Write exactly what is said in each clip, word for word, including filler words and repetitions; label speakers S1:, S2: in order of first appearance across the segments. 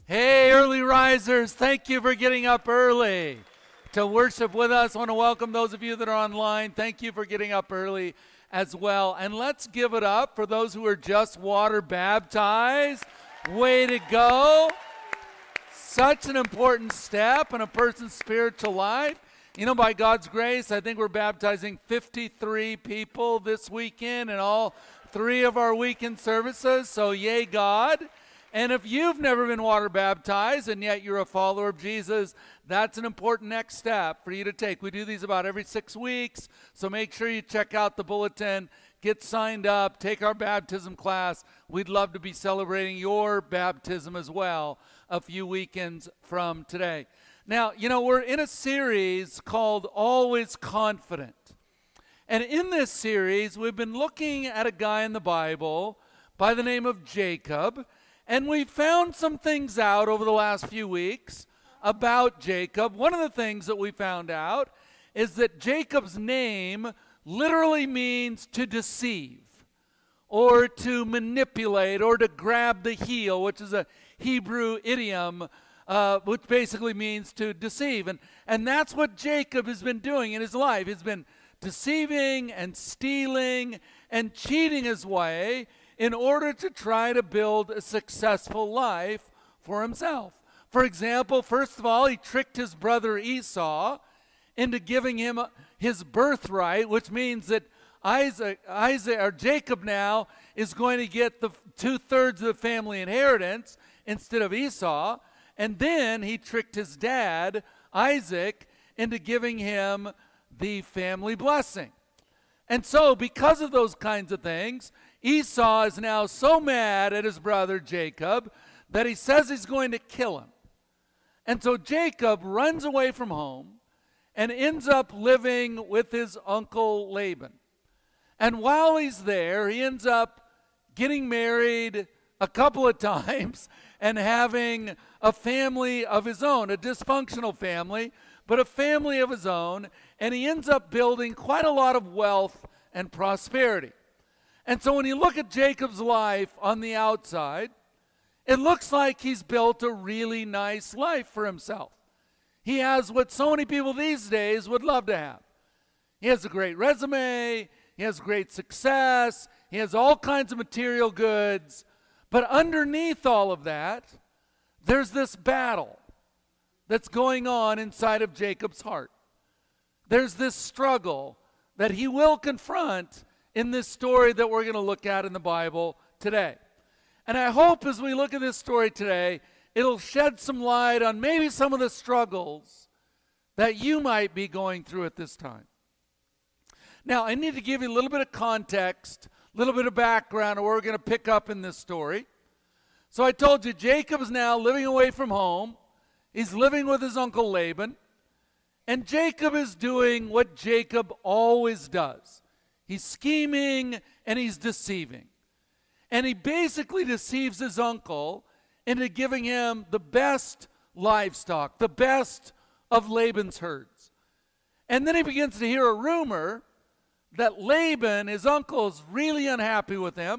S1: Hey, early risers, thank you for getting up early to worship with us. I want to welcome those of you that are online. Thank you for getting up early as well. And let's give it up for those who are just water baptized. Way to go. Such an important step in a person's spiritual life. You know, by God's grace, I think we're baptizing fifty-three people this weekend in all three of our weekend services. So yay, God. And if you've never been water baptized and yet you're a follower of Jesus, that's an important next step for you to take. We do these about every six weeks, so make sure you check out the bulletin, get signed up, take our baptism class. We'd love to be celebrating your baptism as well a few weekends from today. Now, you know, we're in a series called Always Confident. And in this series, we've been looking at a guy in the Bible by the name of Jacob. And we found some things out over the last few weeks about Jacob. One of the things that we found out is that Jacob's name literally means to deceive or to manipulate or to grab the heel, which is a Hebrew idiom, uh, which basically means to deceive. And, and that's what Jacob has been doing in his life. He's been deceiving and stealing and cheating his way in order to try to build a successful life for himself. For example, first of all, he tricked his brother Esau into giving him his birthright, which means that Isaac, Isaac or Jacob now is going to get the two-thirds of the family inheritance instead of Esau. And then he tricked his dad, Isaac, into giving him the family blessing. And so, because of those kinds of things, Esau is now so mad at his brother Jacob that he says he's going to kill him. And so Jacob runs away from home and ends up living with his uncle Laban. And while he's there, he ends up getting married a couple of times and having a family of his own, a dysfunctional family, but a family of his own. And he ends up building quite a lot of wealth and prosperity. And so when you look at Jacob's life on the outside, it looks like he's built a really nice life for himself. He has what so many people these days would love to have. He has a great resume, he has great success, he has all kinds of material goods, but underneath all of that, there's this battle that's going on inside of Jacob's heart. There's this struggle that he will confront in this story that we're going to look at in the Bible today. And I hope as we look at this story today, it'll shed some light on maybe some of the struggles that you might be going through at this time. Now, I need to give you a little bit of context, a little bit of background of where we're going to pick up in this story. So I told you, Jacob is now living away from home. He's living with his uncle Laban. And Jacob is doing what Jacob always does. He's scheming and he's deceiving. And he basically deceives his uncle into giving him the best livestock, the best of Laban's herds. And then he begins to hear a rumor that Laban, his uncle, is really unhappy with him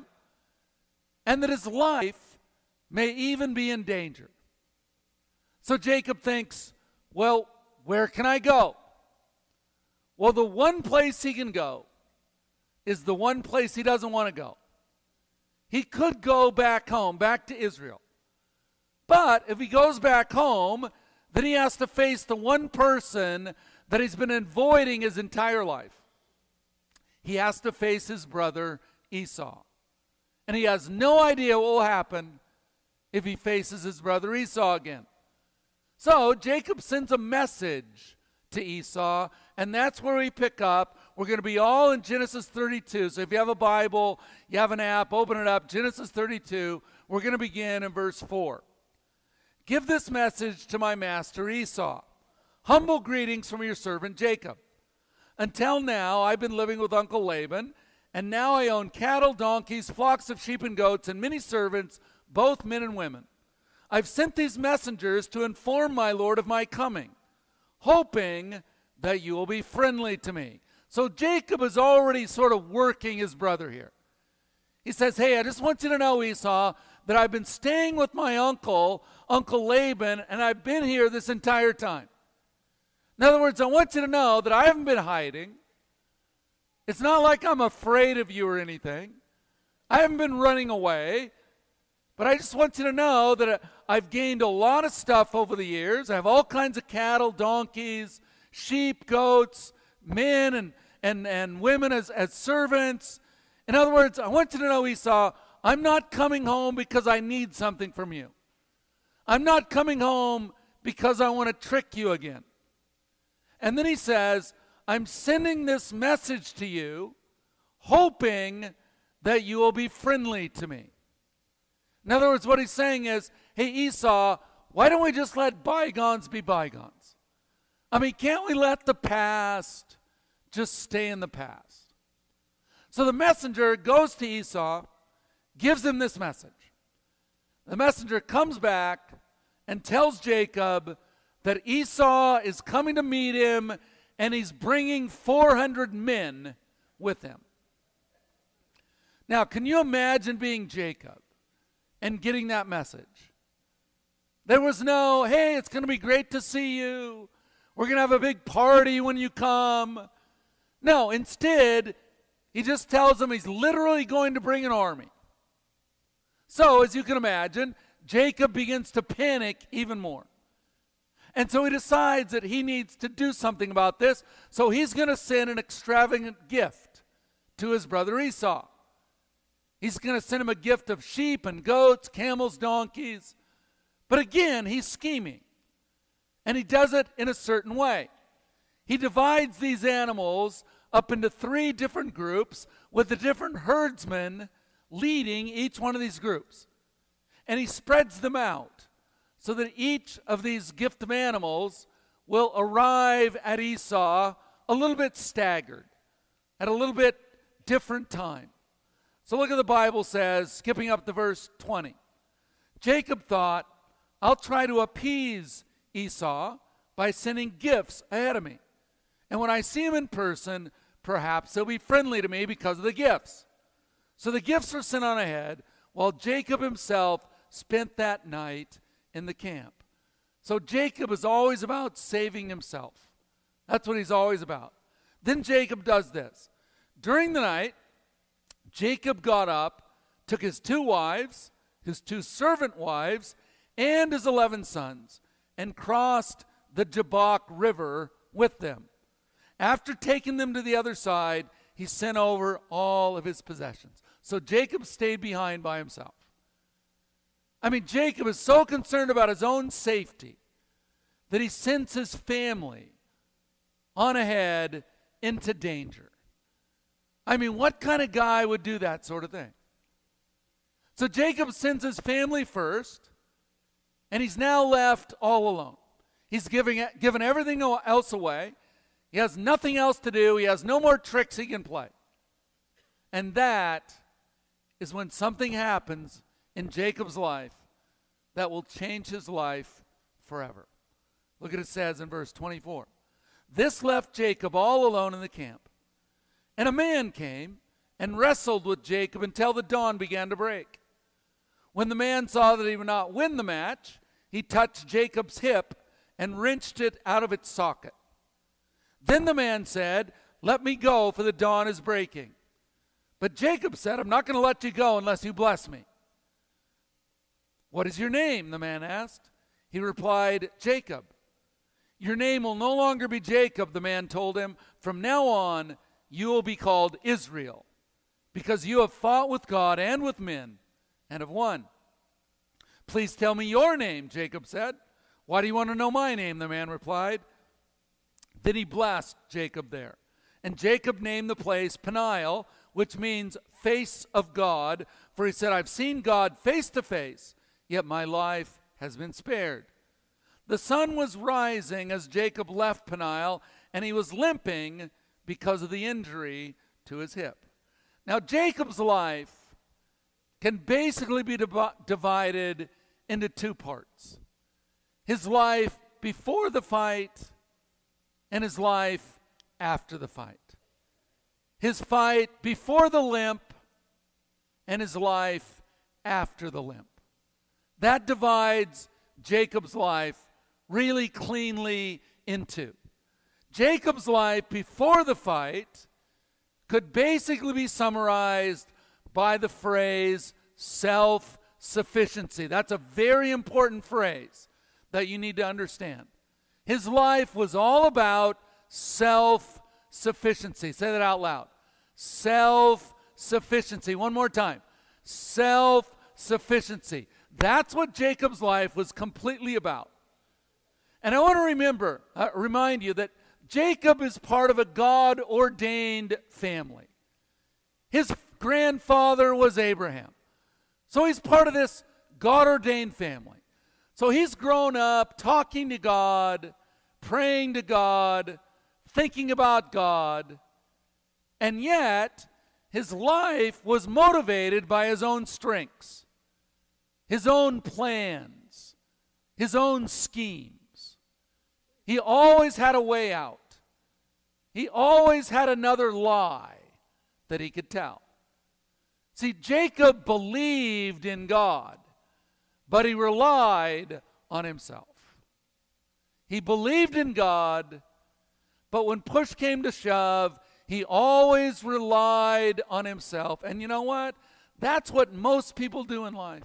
S1: and that his life may even be in danger. So Jacob thinks, well, where can I go? Well, the one place he can go is the one place he doesn't want to go. He could go back home, back to Israel. But if he goes back home, then he has to face the one person that he's been avoiding his entire life. He has to face his brother Esau. And he has no idea what will happen if he faces his brother Esau again. So Jacob sends a message to Esau, and that's where we pick up. We're going to be all in Genesis thirty-two. So if you have a Bible, you have an app, open it up. Genesis thirty-two. We're going to begin in verse four. Give this message to my master Esau. Humble greetings from your servant Jacob. Until now, I've been living with Uncle Laban, and now I own cattle, donkeys, flocks of sheep and goats, and many servants, both men and women. I've sent these messengers to inform my lord of my coming, hoping that you will be friendly to me. So Jacob is already sort of working his brother here. He says, hey, I just want you to know, Esau, that I've been staying with my uncle, Uncle Laban, and I've been here this entire time. In other words, I want you to know that I haven't been hiding. It's not like I'm afraid of you or anything. I haven't been running away. But I just want you to know that I've gained a lot of stuff over the years. I have all kinds of cattle, donkeys, sheep, goats, men and, and, and women as, as servants. In other words, I want you to know, Esau, I'm not coming home because I need something from you. I'm not coming home because I want to trick you again. And then he says, I'm sending this message to you, hoping that you will be friendly to me. In other words, what he's saying is, hey, Esau, why don't we just let bygones be bygones? I mean, can't we let the past just stay in the past? So the messenger goes to Esau, gives him this message. The messenger comes back and tells Jacob that Esau is coming to meet him, and he's bringing four hundred men with him. Now, can you imagine being Jacob and getting that message? There was no, hey, it's going to be great to see you. We're going to have a big party when you come. No, instead, he just tells him he's literally going to bring an army. So, as you can imagine, Jacob begins to panic even more. And so he decides that he needs to do something about this. So he's going to send an extravagant gift to his brother Esau. He's going to send him a gift of sheep and goats, camels, donkeys. But again, he's scheming. And he does it in a certain way. He divides these animals up into three different groups with the different herdsmen leading each one of these groups. And he spreads them out so that each of these gift of animals will arrive at Esau a little bit staggered, at a little bit different time. So look at the Bible says, skipping up to verse twenty. Jacob thought, I'll try to appease Esau by sending gifts ahead of me. And when I see him in person, perhaps he'll be friendly to me because of the gifts. So the gifts were sent on ahead, while Jacob himself spent that night in the camp. So Jacob is always about saving himself. That's what he's always about. Then Jacob does this. During the night, Jacob got up, took his two wives, his two servant wives, and his eleven sons, and crossed the Jabbok River with them. After taking them to the other side, he sent over all of his possessions. So Jacob stayed behind by himself. I mean, Jacob is so concerned about his own safety that he sends his family on ahead into danger. I mean, what kind of guy would do that sort of thing? So Jacob sends his family first, and he's now left all alone. He's giving, given everything else away. He has nothing else to do. He has no more tricks he can play. And that is when something happens in Jacob's life that will change his life forever. Look at it says in verse twenty-four. This left Jacob all alone in the camp. And a man came and wrestled with Jacob until the dawn began to break. When the man saw that he would not win the match, he touched Jacob's hip and wrenched it out of its socket. Then the man said, let me go, for the dawn is breaking. But Jacob said, I'm not going to let you go unless you bless me. What is your name? The man asked. He replied, Jacob. Your name will no longer be Jacob, the man told him. From now on, you will be called Israel, because you have fought with God and with men and have won. Please tell me your name, Jacob said. Why do you want to know my name? The man replied. Then he blessed Jacob there. And Jacob named the place Peniel, which means face of God. For he said, I've seen God face to face, yet my life has been spared. The sun was rising as Jacob left Peniel, and he was limping because of the injury to his hip. Now, Jacob's life can basically be div- divided into two parts. His life before the fight and his life after the fight. His fight before the limp and his life after the limp. That divides Jacob's life really cleanly in two. Jacob's life before the fight could basically be summarized by the phrase self-sufficiency. That's a very important phrase that you need to understand. His life was all about self-sufficiency. Say that out loud. Self-sufficiency. One more time. Self-sufficiency. That's what Jacob's life was completely about. And I want to remember, uh, remind you that Jacob is part of a God-ordained family. His grandfather was Abraham. So he's part of this God-ordained family. So he's grown up talking to God, praying to God, thinking about God, and yet his life was motivated by his own strengths, his own plans, his own schemes. He always had a way out. He always had another lie that he could tell. See, Jacob believed in God, but he relied on himself. He believed in God, but when push came to shove, he always relied on himself. And you know what? That's what most people do in life.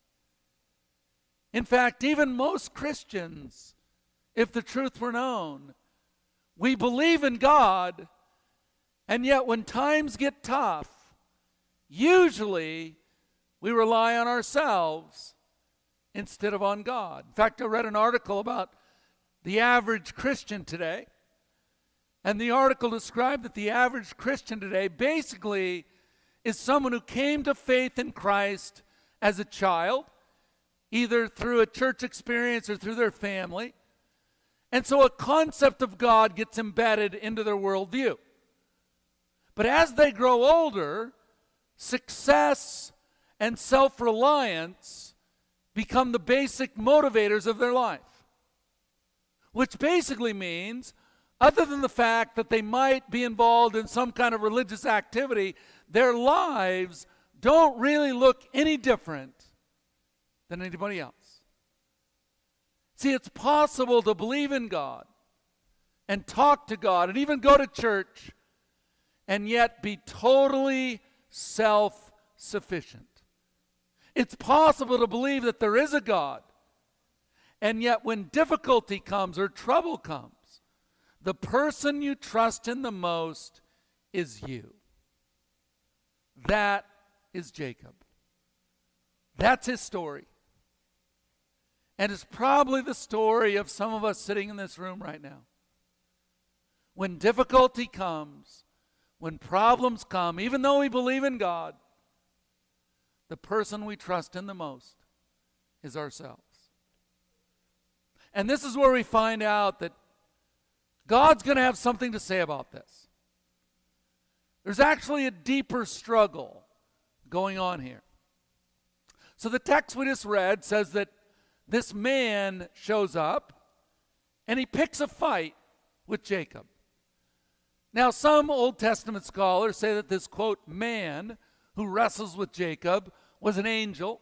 S1: In fact, even most Christians, if the truth were known, we believe in God, and yet when times get tough, usually we rely on ourselves instead of on God. In fact, I read an article about the average Christian today, and the article described that the average Christian today basically is someone who came to faith in Christ as a child, either through a church experience or through their family. And so a concept of God gets embedded into their worldview. But as they grow older, success and self-reliance become the basic motivators of their life. Which basically means, other than the fact that they might be involved in some kind of religious activity, their lives don't really look any different than anybody else. See, it's possible to believe in God and talk to God and even go to church and yet be totally self-sufficient. It's possible to believe that there is a God, and yet when difficulty comes or trouble comes, the person you trust in the most is you. That is Jacob. That's his story. And it's probably the story of some of us sitting in this room right now. When difficulty comes, when problems come, even though we believe in God, the person we trust in the most is ourselves. And this is where we find out that God's going to have something to say about this. There's actually a deeper struggle going on here. So the text we just read says that this man shows up and he picks a fight with Jacob. Now, some Old Testament scholars say that this, quote, man who wrestles with Jacob was an angel.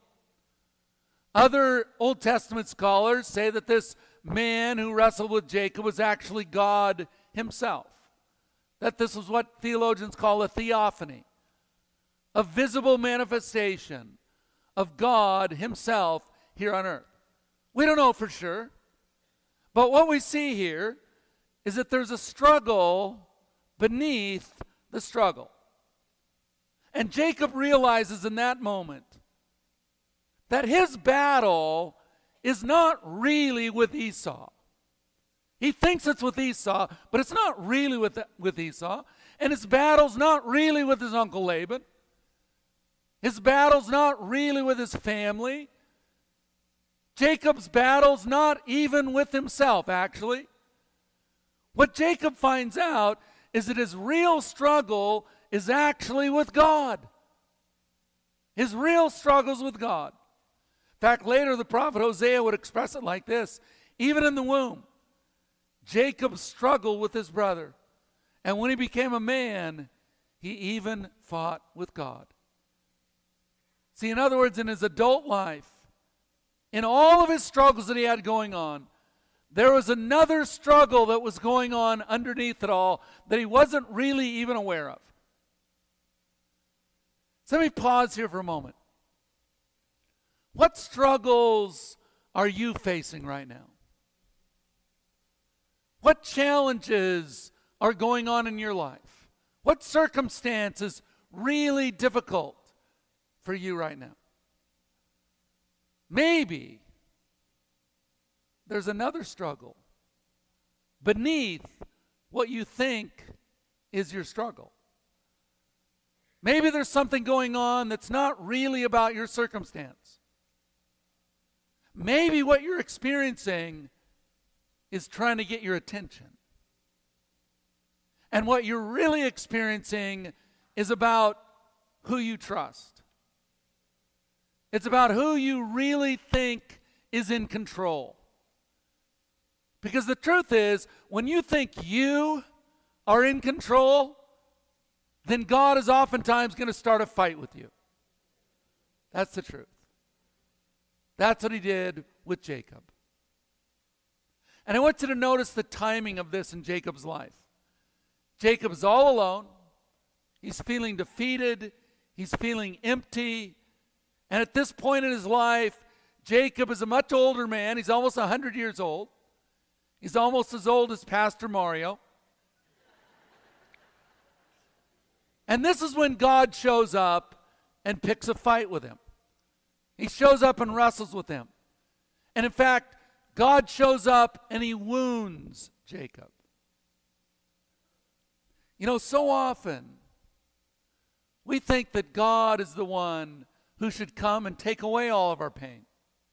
S1: Other Old Testament scholars say that this man who wrestled with Jacob was actually God himself. That this was what theologians call a theophany, a visible manifestation of God himself here on earth. We don't know for sure, but what we see here is that there's a struggle beneath the struggle. And Jacob realizes in that moment that his battle is not really with Esau. He thinks it's with Esau, but it's not really with, with Esau. And his battle's not really with his uncle Laban. His battle's not really with his family. Jacob's battle's not even with himself, actually. What Jacob finds out is that his real struggle is actually with God. His real struggle's with God. In fact, later the prophet Hosea would express it like this: even in the womb, Jacob struggled with his brother. And when he became a man, he even fought with God. See, in other words, in his adult life, in all of his struggles that he had going on, there was another struggle that was going on underneath it all that he wasn't really even aware of. So let me pause here for a moment. What struggles are you facing right now? What challenges are going on in your life? What circumstance is really difficult for you right now? Maybe there's another struggle beneath what you think is your struggle. Maybe there's something going on that's not really about your circumstance. Maybe what you're experiencing is trying to get your attention. And what you're really experiencing is about who you trust. It's about who you really think is in control. Because the truth is, when you think you are in control, then God is oftentimes going to start a fight with you. That's the truth. That's what he did with Jacob. And I want you to notice the timing of this in Jacob's life. Jacob's all alone. He's feeling defeated. He's feeling empty. And at this point in his life, Jacob is a much older man. He's almost one hundred years old. He's almost as old as Pastor Mario. And this is when God shows up and picks a fight with him. He shows up and wrestles with him. And in fact, God shows up and he wounds Jacob. You know, so often we think that God is the one who should come and take away all of our pain.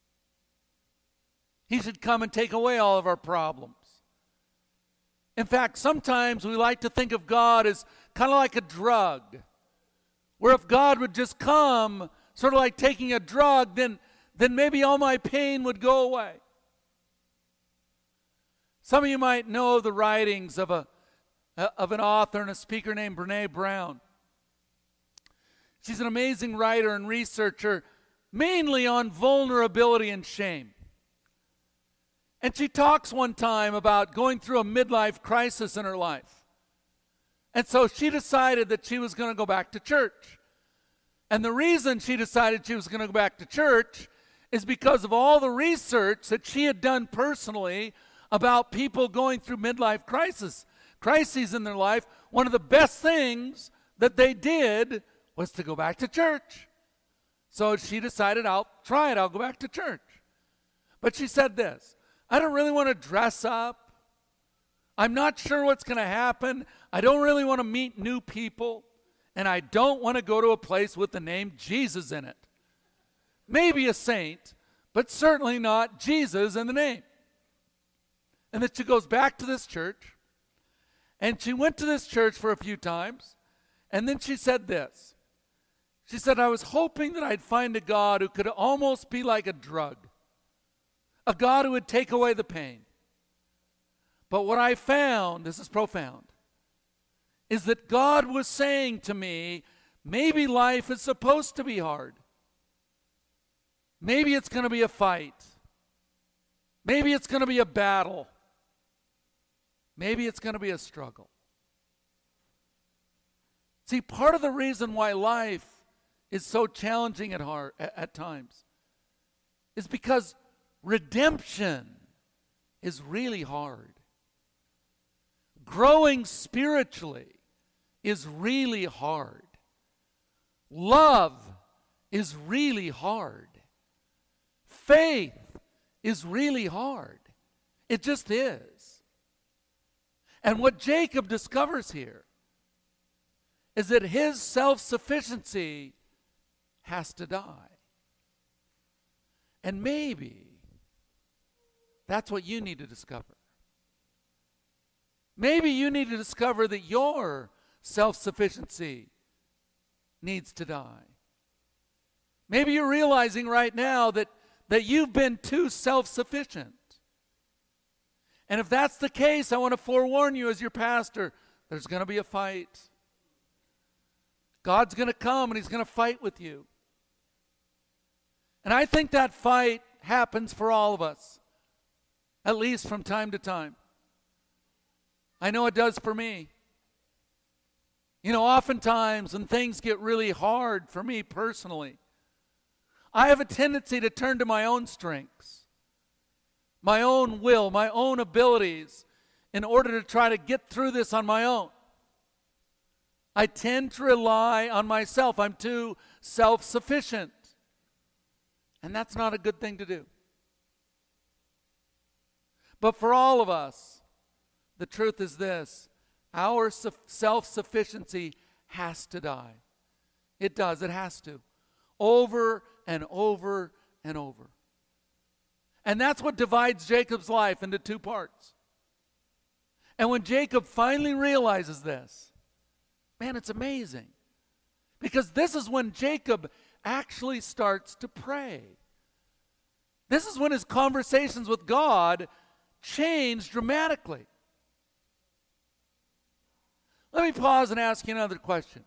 S1: He should come and take away all of our problems. In fact, sometimes we like to think of God as kind of like a drug, where if God would just come, sort of like taking a drug, then, then maybe all my pain would go away. Some of you might know the writings of, a, of an author and a speaker named Brené Brown. She's an amazing writer and researcher, mainly on vulnerability and shame. And she talks one time about going through a midlife crisis in her life. And so she decided that she was going to go back to church. And the reason she decided she was going to go back to church is because of all the research that she had done personally about people going through midlife crisis, crises in their life. One of the best things that they did was to go back to church. So she decided, I'll try it, I'll go back to church. But she said this, I don't really want to dress up. I'm not sure what's going to happen. I don't really want to meet new people. And I don't want to go to a place with the name Jesus in it. Maybe a saint, but certainly not Jesus in the name. And then she goes back to this church. And she went to this church for a few times. And then she said this. She said, I was hoping that I'd find a God who could almost be like a drug. A God who would take away the pain. But what I found, this is profound, is that God was saying to me, maybe life is supposed to be hard. Maybe it's going to be a fight. Maybe it's going to be a battle. Maybe it's going to be a struggle. See, part of the reason why life is so challenging at heart at, at times is because redemption is really hard. Growing spiritually is really hard. Love is really hard. Faith is really hard. It just is. And what Jacob discovers here is that his self-sufficiency has to die. And maybe that's what you need to discover. Maybe you need to discover that your self-sufficiency needs to die. Maybe you're realizing right now that, that you've been too self-sufficient. And if that's the case, I want to forewarn you as your pastor, there's going to be a fight. God's going to come and he's going to fight with you. And I think that fight happens for all of us, at least from time to time. I know it does for me. You know, oftentimes when things get really hard for me personally, I have a tendency to turn to my own strengths, my own will, my own abilities, in order to try to get through this on my own. I tend to rely on myself. I'm too self-sufficient. And that's not a good thing to do. But for all of us, the truth is this: our self-sufficiency has to die. It does, it has to. Over and over and over. And that's what divides Jacob's life into two parts. And when Jacob finally realizes this, man, it's amazing. Because this is when Jacob actually starts to pray. This is when his conversations with God change dramatically. Let me pause and ask you another question.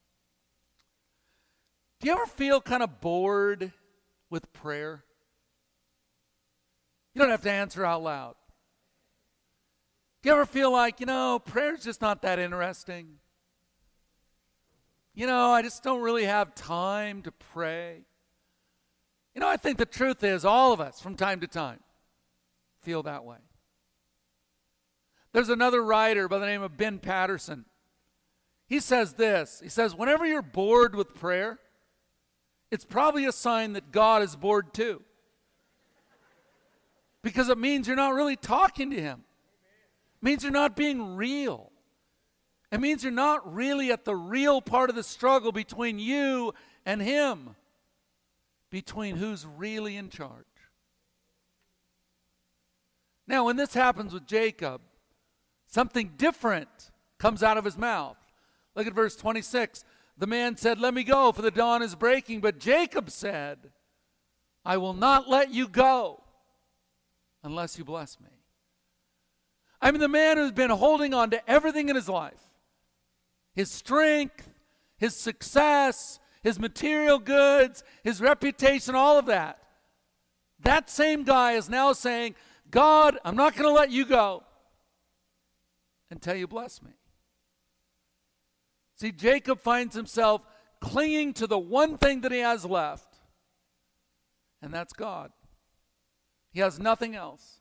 S1: Do you ever feel kind of bored with prayer? You don't have to answer out loud. Do you ever feel like, you know, prayer's just not that interesting? You know, I just don't really have time to pray. You know, I think the truth is all of us from time to time feel that way. There's another writer by the name of Ben Patterson. He says this. He says, whenever you're bored with prayer, it's probably a sign that God is bored too. Because it means you're not really talking to him. It means you're not being real. It means you're not really at the real part of the struggle between you and him. Between who's really in charge. Now, when this happens with Jacob, something different comes out of his mouth. Look at verse twenty-six. The man said, "Let me go, for the dawn is breaking." But Jacob said, "I will not let you go unless you bless me." I mean, the man who's been holding on to everything in his life, his strength, his success, his material goods, his reputation, all of that. That same guy is now saying, God, I'm not going to let you go until you bless me. See, Jacob finds himself clinging to the one thing that he has left, and that's God. He has nothing else.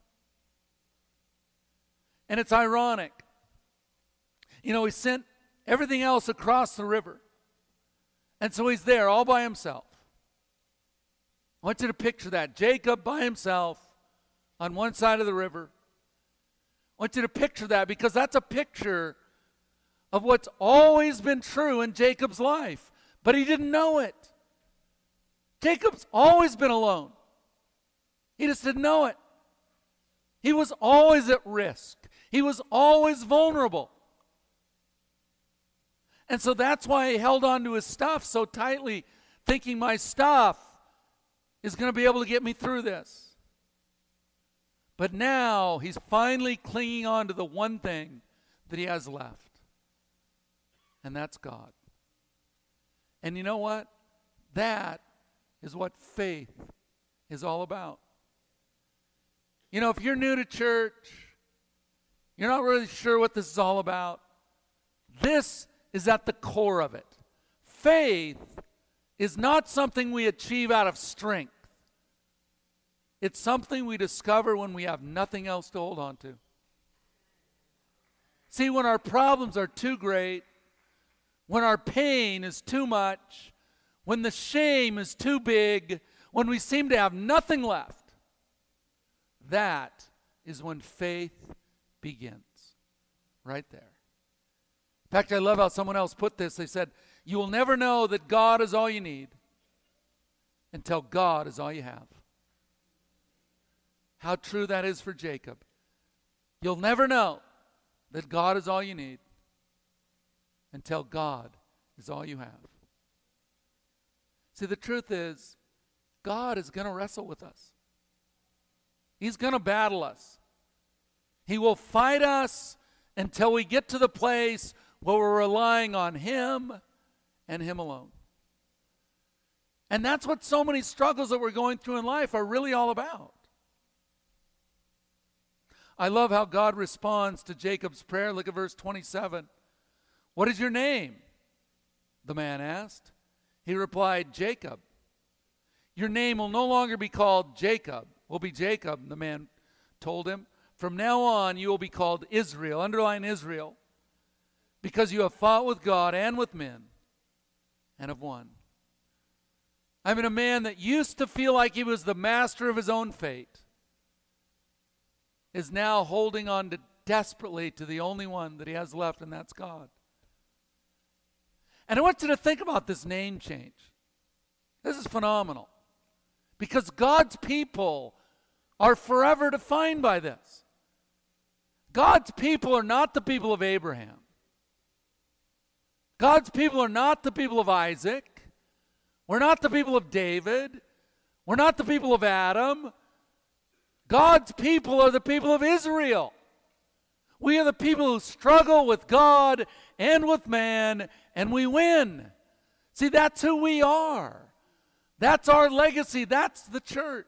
S1: And it's ironic. You know, he sent everything else across the river. And so he's there all by himself. I want you to picture that. Jacob by himself on one side of the river. I want you to picture that because that's a picture of what's always been true in Jacob's life. But he didn't know it. Jacob's always been alone. He just didn't know it. He was always at risk. He was always vulnerable. And so that's why he held on to his stuff so tightly, thinking my stuff is going to be able to get me through this. But now he's finally clinging on to the one thing that he has left. And that's God. And you know what? That is what faith is all about. You know, if you're new to church, you're not really sure what this is all about, this is at the core of it. Faith is not something we achieve out of strength. It's something we discover when we have nothing else to hold on to. See, when our problems are too great, when our pain is too much, when the shame is too big, when we seem to have nothing left, that is when faith begins. Right there. In fact, I love how someone else put this. They said, you will never know that God is all you need until God is all you have. How true that is for Jacob. You'll never know that God is all you need until God is all you have. See, the truth is, God is going to wrestle with us. He's going to battle us. He will fight us until we get to the place where we're relying on Him and Him alone. And that's what so many struggles that we're going through in life are really all about. I love how God responds to Jacob's prayer. Look at verse twenty-seven. What is your name? The man asked. He replied, Jacob. Your name will no longer be called Jacob. Will be Jacob, the man told him. From now on, you will be called Israel. Underline Israel. Because you have fought with God and with men and have won. I mean, a man that used to feel like he was the master of his own fate is now holding on to desperately to the only one that he has left, and that's God. And I want you to think about this name change. This is phenomenal. Because God's people are forever defined by this. God's people are not the people of Abraham. God's people are not the people of Isaac. We're not the people of David. We're not the people of Adam. God's people are the people of Israel. We are the people who struggle with God and with man, and we win. See, that's who we are. That's our legacy. That's the church.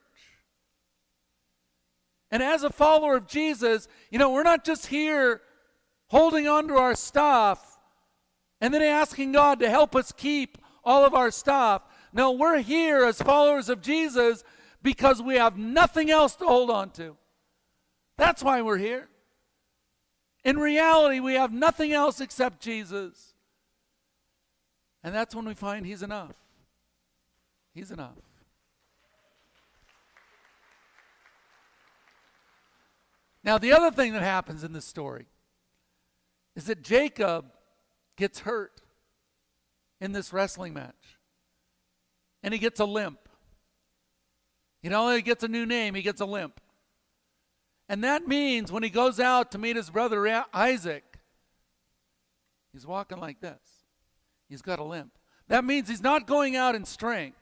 S1: And as a follower of Jesus, you know, we're not just here holding on to our stuff and then asking God to help us keep all of our stuff. No, we're here as followers of Jesus because we have nothing else to hold on to. That's why we're here. In reality, we have nothing else except Jesus. And that's when we find He's enough. He's enough. Now, the other thing that happens in this story is that Jacob gets hurt in this wrestling match. And he gets a limp. You know, he gets a new name, he gets a limp. And that means when he goes out to meet his brother Isaac, he's walking like this. He's got a limp. That means he's not going out in strength.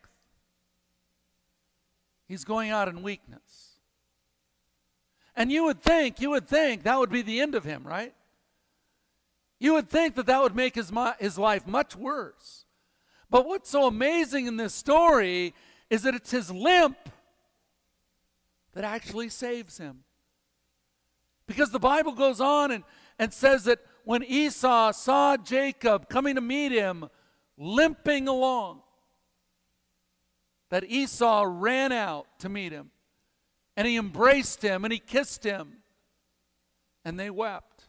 S1: He's going out in weakness. And you would think, you would think that would be the end of him, right? You would think that that would make his, his life much worse. But what's so amazing in this story is that it's his limp that actually saves him. Because the Bible goes on and, and says that when Esau saw Jacob coming to meet him, limping along, that Esau ran out to meet him. And he embraced him and he kissed him. And they wept.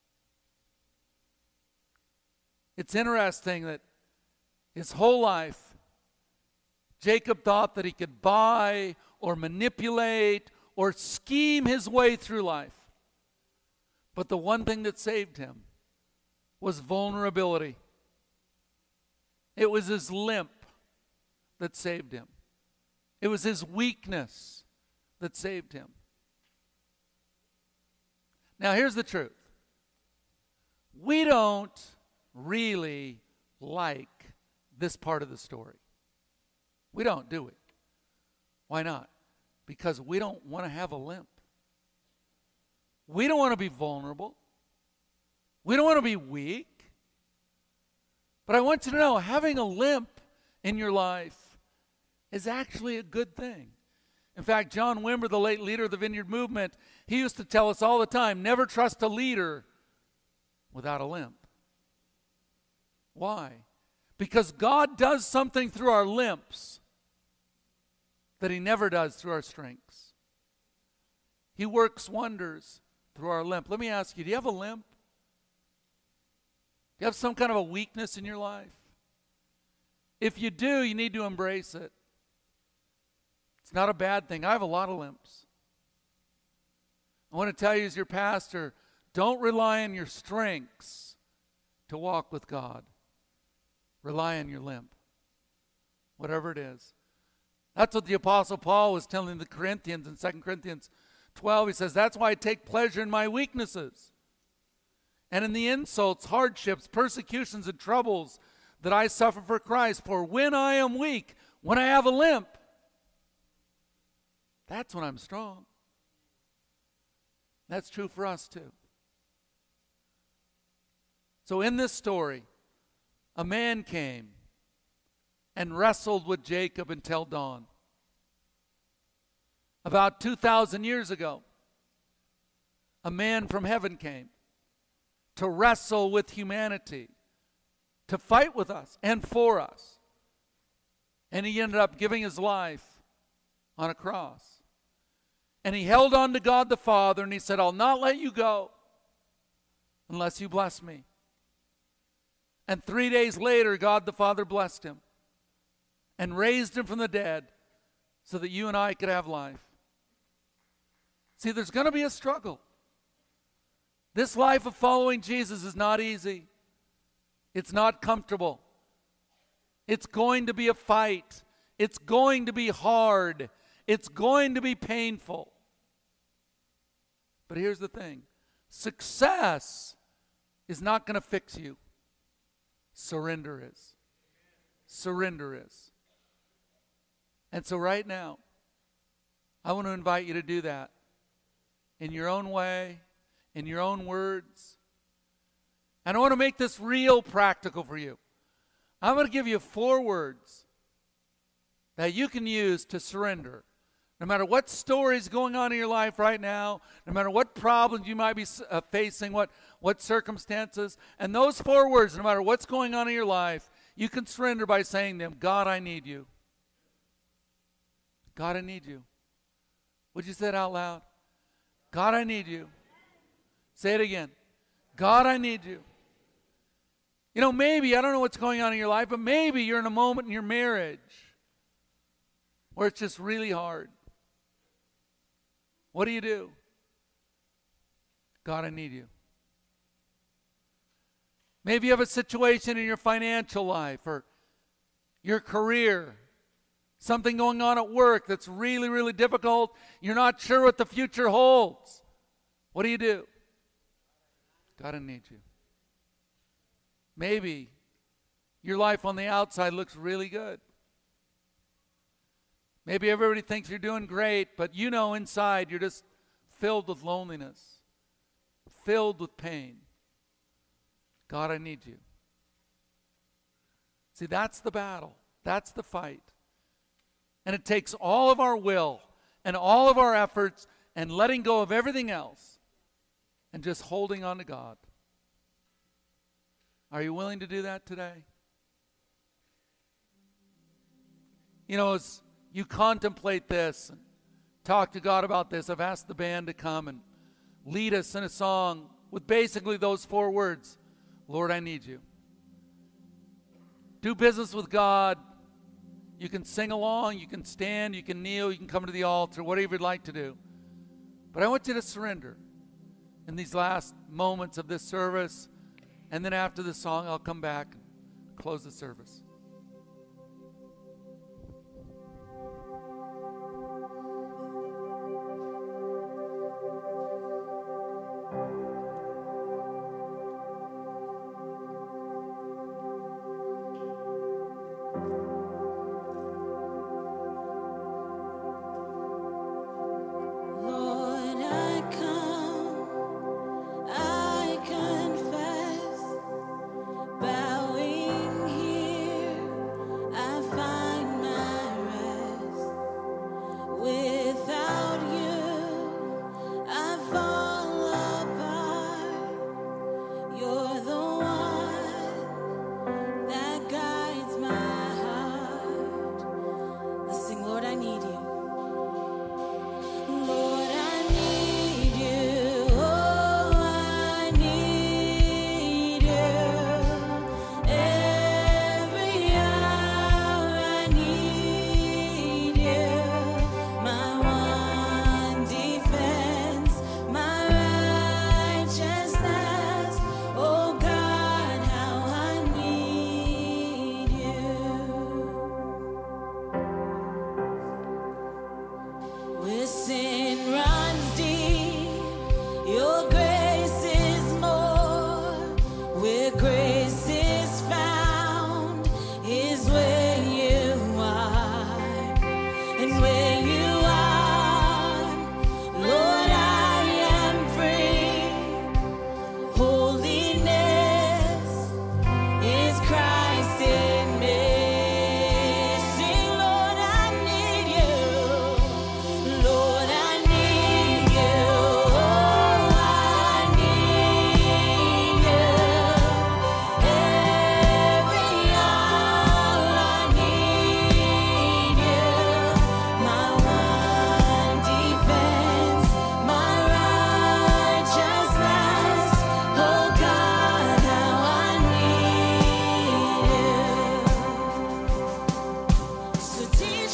S1: It's interesting that his whole life, Jacob thought that he could buy or manipulate or scheme his way through life. But the one thing that saved him was vulnerability. It was his limp that saved him. It was his weakness that saved him. Now, here's the truth. We don't really like this part of the story. We don't, do we? Why not? Because we don't want to have a limp. We don't want to be vulnerable. We don't want to be weak. But I want you to know, having a limp in your life is actually a good thing. In fact, John Wimber, the late leader of the Vineyard Movement, he used to tell us all the time, never trust a leader without a limp. Why? Because God does something through our limps that He never does through our strengths. He works wonders through our limp. Let me ask you, do you have a limp? Do you have some kind of a weakness in your life? If you do, you need to embrace it. It's not a bad thing. I have a lot of limps. I want to tell you as your pastor, don't rely on your strengths to walk with God. Rely on your limp, whatever it is. That's what the Apostle Paul was telling the Corinthians in Second Corinthians twelve. He says, that's why I take pleasure in my weaknesses and in the insults, hardships, persecutions, and troubles that I suffer for Christ. For when I am weak, when I have a limp, that's when I'm strong. That's true for us too. So in this story, a man came and wrestled with Jacob until dawn. About two thousand years ago, a man from heaven came to wrestle with humanity, to fight with us and for us. And he ended up giving his life on a cross. And he held on to God the Father and he said, I'll not let you go unless you bless me. And three days later, God the Father blessed him and raised him from the dead so that you and I could have life. See, there's going to be a struggle. This life of following Jesus is not easy. It's not comfortable. It's going to be a fight. It's going to be hard. It's going to be painful. But here's the thing. Success is not going to fix you. Surrender is. Surrender is. And so right now, I want to invite you to do that in your own way, in your own words. And I want to make this real practical for you. I'm going to give you four words that you can use to surrender. No matter what story is going on in your life right now, no matter what problems you might be uh, facing, what, what circumstances, and those four words, no matter what's going on in your life, you can surrender by saying them, God, I need you. God, I need you. Would you say it out loud? God, I need you. Say it again. God, I need you. You know, maybe, I don't know what's going on in your life, but maybe you're in a moment in your marriage where it's just really hard. What do you do? God, I need you. Maybe you have a situation in your financial life or your career, something going on at work that's really, really difficult. You're not sure what the future holds. What do you do? God, I need you. Maybe your life on the outside looks really good. Maybe everybody thinks you're doing great, but you know inside you're just filled with loneliness, filled with pain. God, I need you. See, that's the battle. That's the fight. And it takes all of our will and all of our efforts and letting go of everything else and just holding on to God. Are you willing to do that today? You know, as you contemplate this and talk to God about this, I've asked the band to come and lead us in a song with basically those four words. Lord, I need you. Do business with God. You can sing along, you can stand, you can kneel, you can come to the altar, whatever you'd like to do. But I want you to surrender in these last moments of this service. And then after the song, I'll come back and close the service.
S2: Bowing here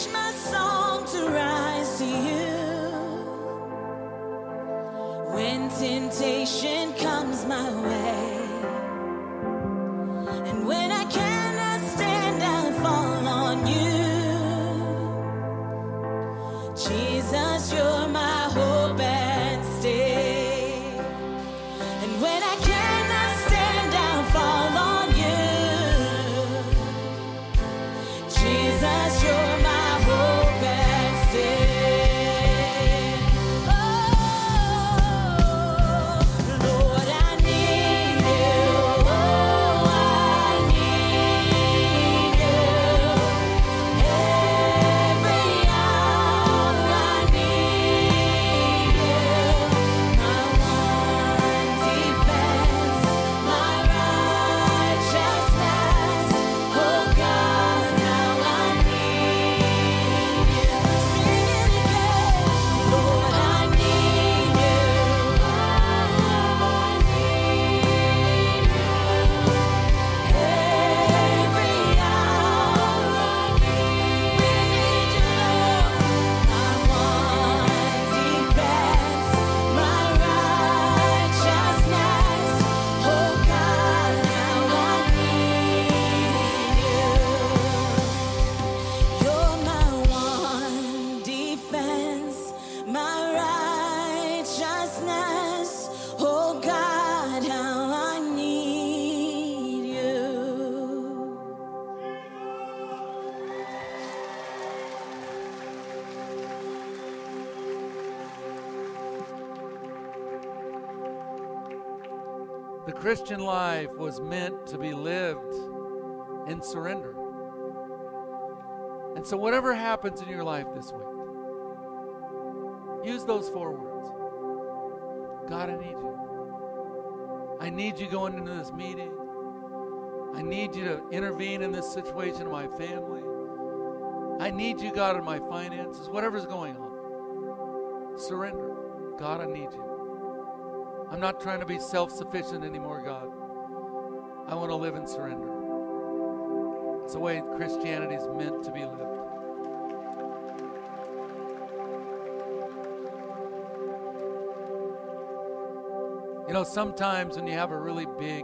S2: Teach my song to rise to you. When temptation comes my way, and when I cannot stand, I'll fall on you. Jesus, you're my hope and stay. And when I cannot stand, I'll fall on you. Jesus, you're my hope and stay.
S1: The Christian life was meant to be lived in surrender. And so whatever happens in your life this week, use those four words. God, I need you. I need you going into this meeting. I need you to intervene in this situation in my family. I need you, God, in my finances, whatever's going on. Surrender. God, I need you. I'm not trying to be self-sufficient anymore, God. I want to live in surrender. It's the way Christianity is meant to be lived. You know, sometimes when you have a really big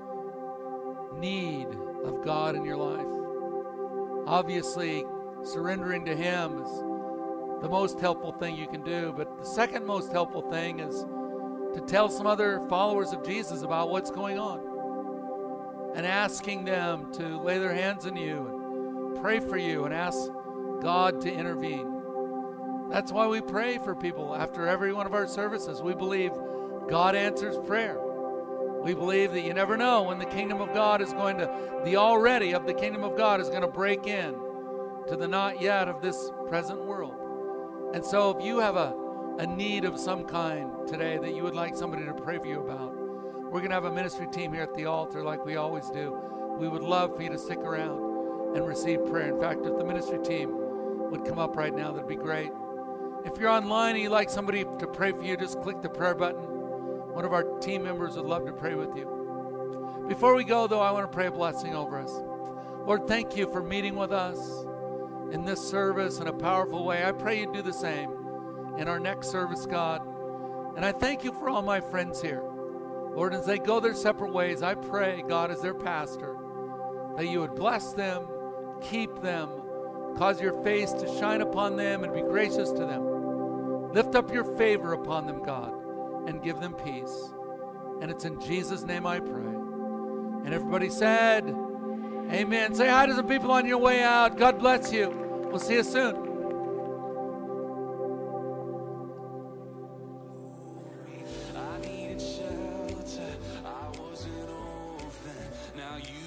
S1: need of God in your life, obviously surrendering to Him is the most helpful thing you can do. But the second most helpful thing is to tell some other followers of Jesus about what's going on and asking them to lay their hands on you and pray for you and ask God to intervene. That's why we pray for people after every one of our services. We believe God answers prayer. We believe that you never know when the kingdom of God is going to, the already of the kingdom of God is going to break in to the not yet of this present world. And so if you have a a need of some kind today that you would like somebody to pray for you about, we're going to have a ministry team here at the altar like we always do. We would love for you to stick around and receive prayer. In fact, if the ministry team would come up right now, that'd be great. If you're online and you'd like somebody to pray for you, just click the prayer button. One of our team members would love to pray with you. Before we go, though, I want to pray a blessing over us. Lord, thank you for meeting with us in this service in a powerful way. I pray you do the same in our next service, God. And I thank you for all my friends here. Lord, as they go their separate ways, I pray, God, as their pastor, that you would bless them, keep them, cause your face to shine upon them and be gracious to them. Lift up your favor upon them, God, and give them peace. And it's in Jesus' name I pray. And everybody said, amen. Say hi to some people on your way out. God bless you. We'll see you soon.